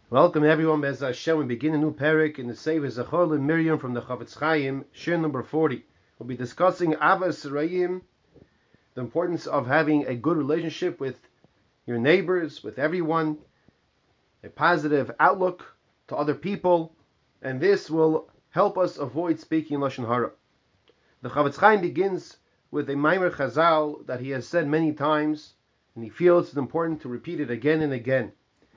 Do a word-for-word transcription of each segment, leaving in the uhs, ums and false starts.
Welcome everyone, Bez Hashem. We begin a new parak in the Sefer Zachor Miriam from the Chafetz Chaim, Shir number forty. We'll be discussing Avas Rayim, the importance of having a good relationship with your neighbors, with everyone, a positive outlook to other people, and this will help us avoid speaking Lashon Hara. The Chafetz Chaim begins with a Maimer Chazal that he has said many times, and he feels it's important to repeat it again and again.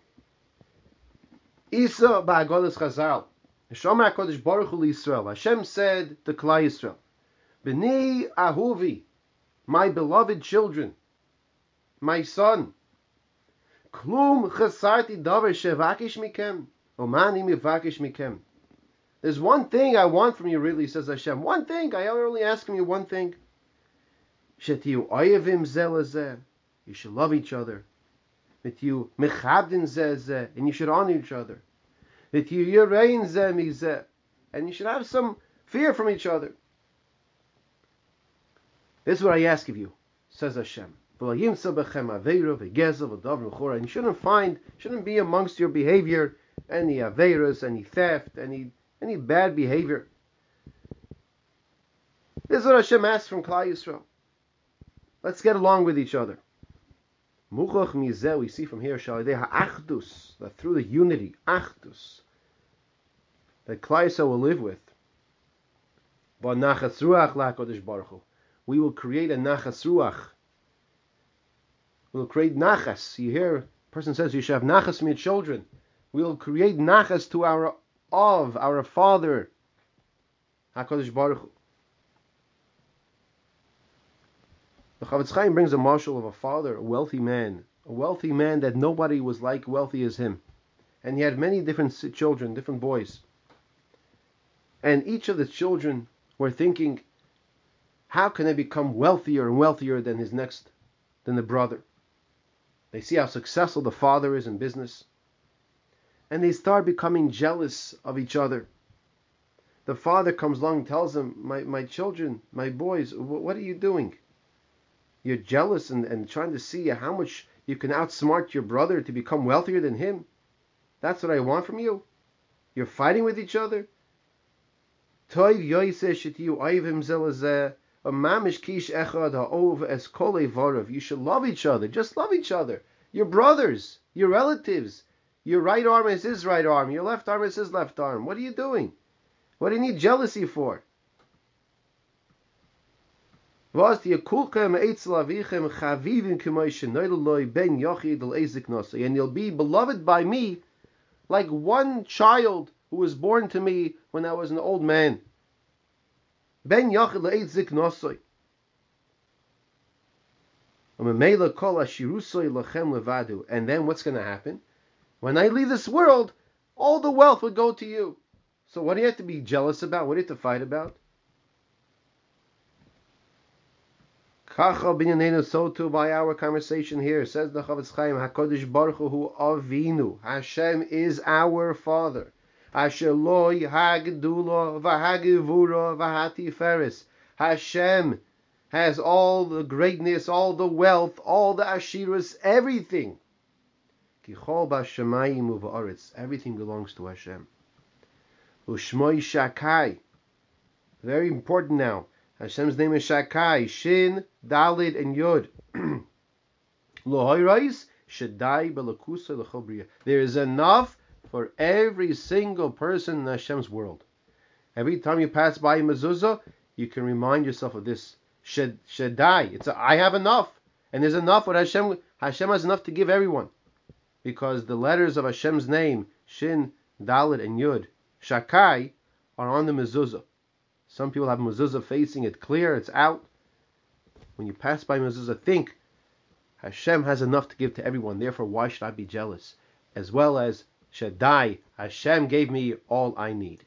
Isa ba'agodas Chazal. Shomer HaKadosh Baruch Hu Yisrael. Hashem said to Klal Yisrael, B'nei Ahuvi, my beloved children, my son, Klum chesarti davar shevakish mikem, omani mivakish mikem. There's one thing I want from you, really, says Hashem. One thing. I only ask from you one thing. Shetiu oyevim zeh lezeh. You should love each other. That you mechabdin zeh zeh, and you should honor each other. That you yirein zeh mizeh, and you should have some fear from each other. This is what I ask of you, says Hashem. And you shouldn't find, shouldn't be amongst your behavior any averas, any theft, any any bad behavior. This is what Hashem asks from Klal Yisrael. Let's get along with each other. Muchach mizeh, we see from here, ha'achdus, that through the unity, achdus, that Klal Yisrael will live with, we will create a nachas ruach. We will create nachas. You hear, a person says you should have nachas from your children. We will create nachas to our of, our Father, HaKadosh Baruch Hu. The Chafetz Chaim brings a marshal of a father, a wealthy man, a wealthy man that nobody was like wealthy as him. And he had many different children, different boys. And each of the children were thinking, how can I become wealthier and wealthier than his next, than the brother? They see how successful the father is in business. And they start becoming jealous of each other. The father comes along and tells them, my, my children, my boys, what are you doing? You're jealous and, and trying to see how much you can outsmart your brother to become wealthier than him. That's what I want from you. You're fighting with each other. You should love each other. Just love each other. Your brothers, your relatives. Your right arm is his right arm. Your left arm is his left arm. What are you doing? What do you need jealousy for? And you'll be beloved by me like one child who was born to me when I was an old man. Ben Yachid le'eit ziknosoi. And then what's going to happen? When I leave this world, all the wealth will go to you. So what do you have to be jealous about? What do you have to fight about? So too by our conversation here, says the Chafetz Chaim, HaKadosh Baruch Hu Avinu. Hashem is our Father. Asher loy hagdula v'hagivura v'hatiferes. Hashem has all the greatness, all the wealth, all the ashiras, everything. Kichol b'shamayim u'va'aretz. Everything belongs to Hashem. U'shmoi Shakai. Very important now. Hashem's name is Shakai, Shin, Dalid, and Yud. There is enough for every single person in Hashem's world. Every time you pass by a mezuzah, you can remind yourself of this. Shaddai. It's a, I have enough. And there's enough. What Hashem, Hashem has enough to give everyone. Because the letters of Hashem's name, Shin, Dalid, and Yud, Shakai, are on the mezuzah. Some people have mezuzah facing it clear, it's out. When you pass by mezuzah, think, Hashem has enough to give to everyone, therefore why should I be jealous? As well as Shaddai, Hashem gave me all I need.